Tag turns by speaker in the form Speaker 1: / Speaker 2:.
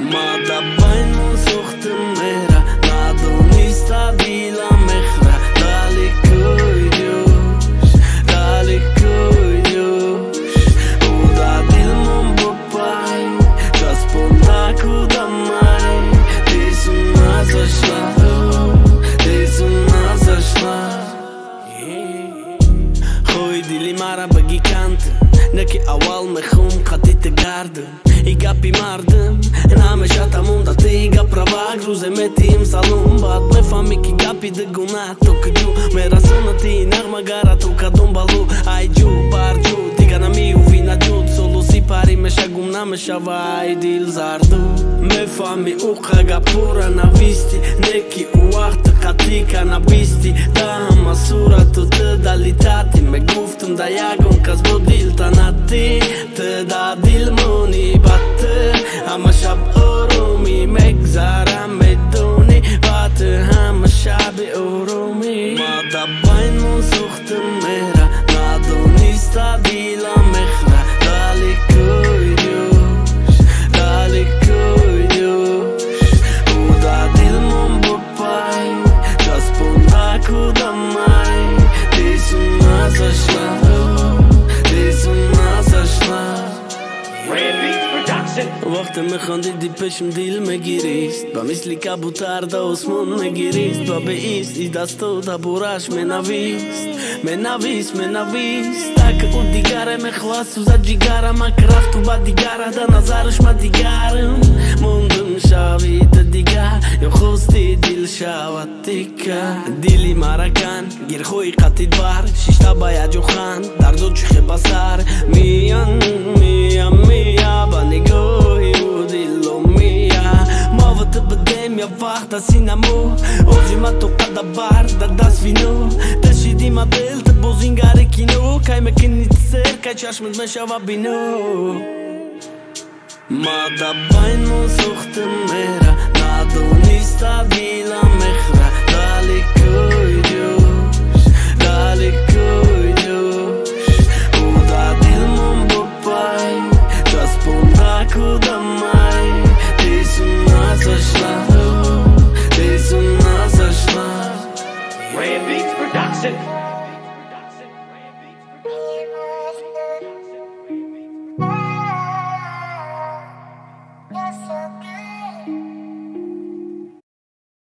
Speaker 1: Ma da bain mon suchte mera Na du nista bila mechra Dali kuidius Uda dil mon bopai Jas ponaku da mai Disu nazashla Gooi dili mara bagi kanten Neki awal me khum khati te garden I gapi mardem Na me shata munda te I ga pravak Ruze me tim salum Bat me fami ki gapi de guna To këgju Me rasona ti nagma gara Tu ka dumbalu Ai gju par gju Tiga na mi u vina gjut Solo si pari me shagum na me shava Ai dil zardu Me fami u kaga pura na visti Neki u ahtë katika na bisti Da hama sura tu të dalitati Me guftën da jagon ka zbodil të nati Të da dil moni batë Hama shab urumi Me gzara me duni Batë hama shabi urumi Ma da bajn mun suhtë mera Na duni stabila mehra Dali kuidius Uda dil mun bopai Jas ponaku da mai Disu nazashla وقت میخواندی دیپشم دیل مگیریست با مثلی کبوتر دا اسمون مگیریست و به ایست ای دستو دا براش منویست تک او دیگره مخواست و زد جیگرم اک رفت و با دیگره دا نظرش ما دیگرم موندم شاوید دیگر یا خوستی دیل شاوت دیگه دیلی مرکن گیر خوی قطید بار شیشتا باید جو خان در دو چخه بسر میان با نگاهی و دل و میا ما وقت بدیم یا وقت سینمو اوزی ما تو قد بار در دست وینو دشیدی ما دل تبوزینگاری کینو کای مکنی تسر کای چشمت مشاوا بینو ما دا باین مو سخت میرا نادو نیستا بیلا مخرا دالی کو